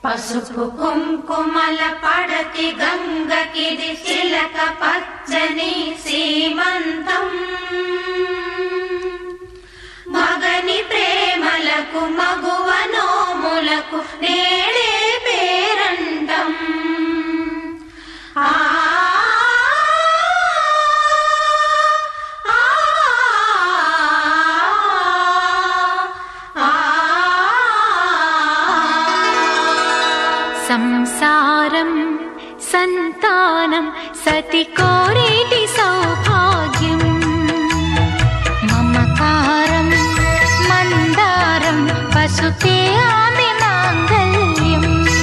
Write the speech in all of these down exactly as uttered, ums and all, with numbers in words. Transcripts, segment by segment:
పసుపు కుంకుమల పడతి గంగకిది చిలక పచ్చని సీమంతం మగని ప్రేమలకు మగువ నోములకు నేడే పేరంటం ఆ సంసారం సంతానం సతి కోరేటి సౌభాగ్యం మమకారం మందారం పసుపే ఆమె మాంగళ్యం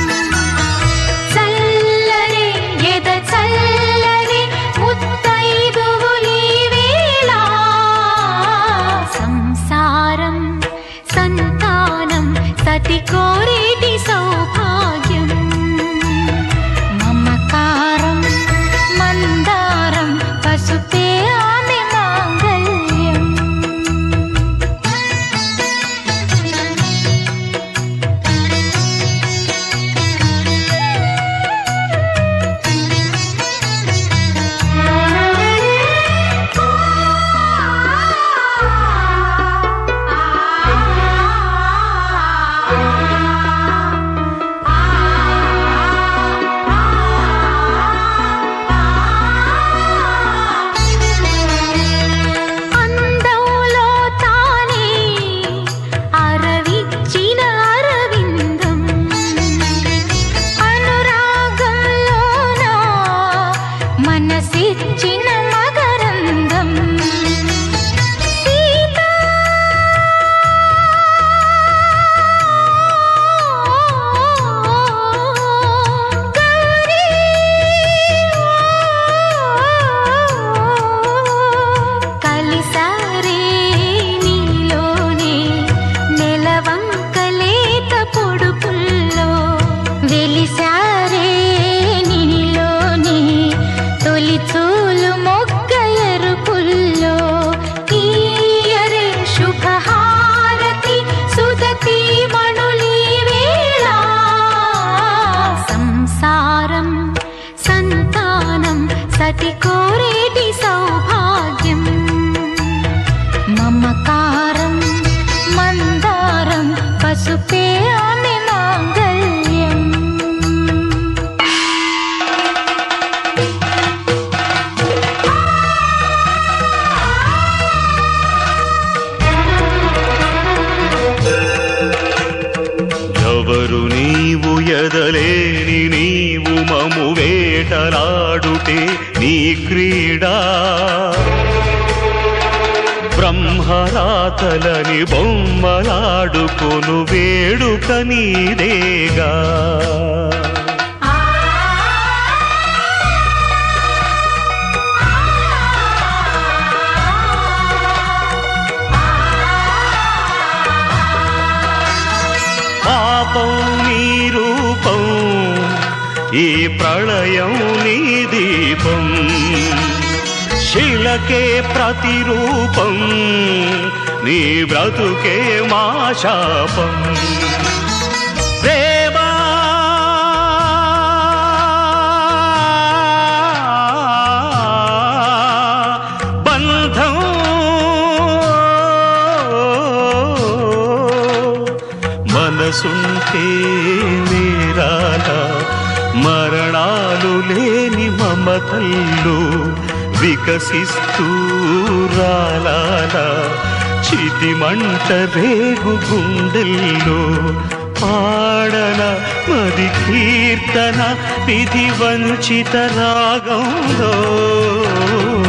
చల్లని ఎద చల్లని ముత్తైదువులీ వేళ సంసారం సంతానం సతి కోరేటి సౌభాగ్యం మమకారం మందారం పసుపే ఆమె మాంగళ్యం అందంలో తానే అరవిచ్చిన అరవిందం అనురాగంలోన మనసిచ్చిన మకరందం సీత గౌరీ కలిసారే నీలోనే నెలవంకలేత పొడుపుల్లో వెలిసారే నీలోనే తొలి చూలు మొగ్గ ఎరుపుల్లో ఈయరే శుభహారతి సుదతి మణులీ వేళ సంసారం సంతానం సతి కోరేటి సౌభాగ్యం మమకారం మందారం పసుపే ఆమె మాంగళ్యం ఎవరు నీవు ఎదలేని నీవు మము వేటలాడుటే నీ క్రీడా బ్రహ్మరాతలని బొమ్మలాడుకొను వేడుక నీదేగా పాపం నీ రూపం ఈ ప్రళయం నీ దీపం శిలకే ప్రతిరూపం నీ బ్రతుకే మా శాపం ప్రేమ బంధం మనసుంటే నేరాల మరణాలు లేని మమతల్లో వికసిస్తూ రాలాల చితిమంట రేగు గుండెల్లో పాడన మది కీర్తన విధి వంచిత రాగంలో